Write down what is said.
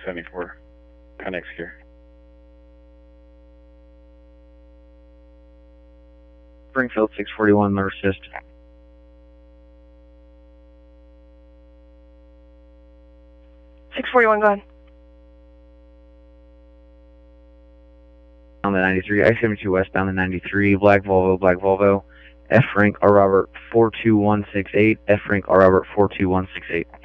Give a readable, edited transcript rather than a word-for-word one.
74. Connex here. Springfield 641, Mer assist. 641, go ahead. On the 93, I-72 westbound the 93, Black Volvo, F rank R Robert 42168, F rank R Robert 42168.